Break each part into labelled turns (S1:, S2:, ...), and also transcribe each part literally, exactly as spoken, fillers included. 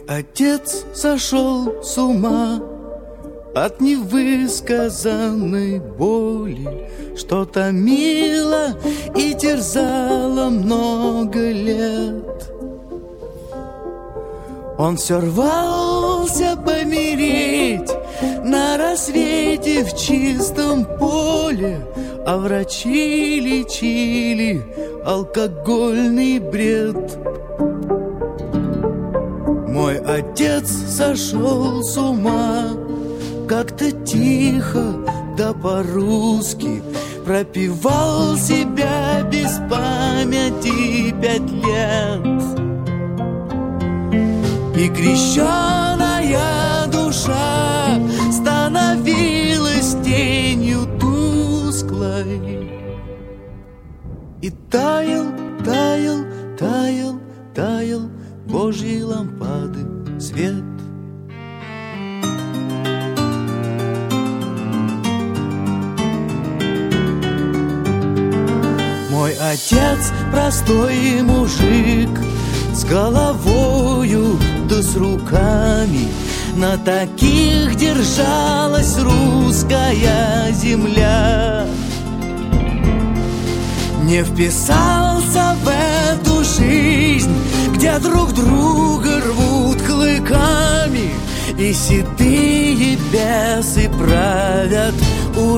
S1: отец сошел с ума от невысказанной боли, что томило и терзало много лет. Он все рвался помереть на рассвете в чистом поле, а врачи лечили алкогольный бред. Мой отец сошел с ума, как-то тихо, да по-русски пропевал себя без памяти пять лет. И крещеная душа становилась тенью тусклой, и таял, таял, таял, таял Божьей лампады свет. Мой отец простой мужик, с головою да с руками, на таких держалась русская земля. Не вписался в эту жизнь, где друг друга рвут клыками, и седые бесы правят у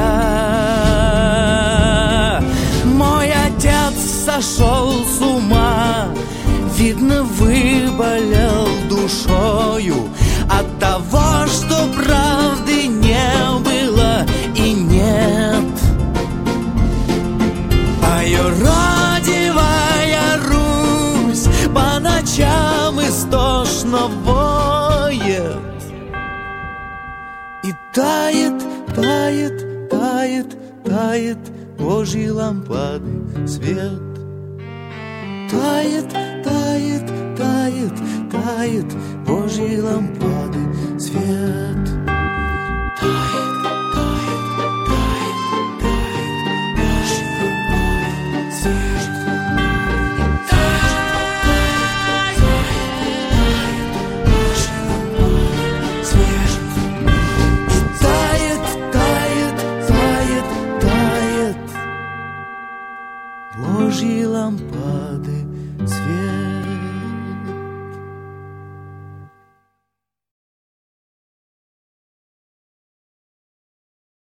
S1: руля. Мой отец сошел с ума, видно, выболел душою от того, что правды не было и нет. А юродивая Русь по ночам истошно воет, и тает, тает, тает, тает Божьи лампады свет. Тает, тает, тает, тает Божьи лампады свет. Тает, тает, тает, тает Божьи лампады свет. Тает, тает, Божьи лампады свет. Тает, тает, тает, тает Божьи лампады.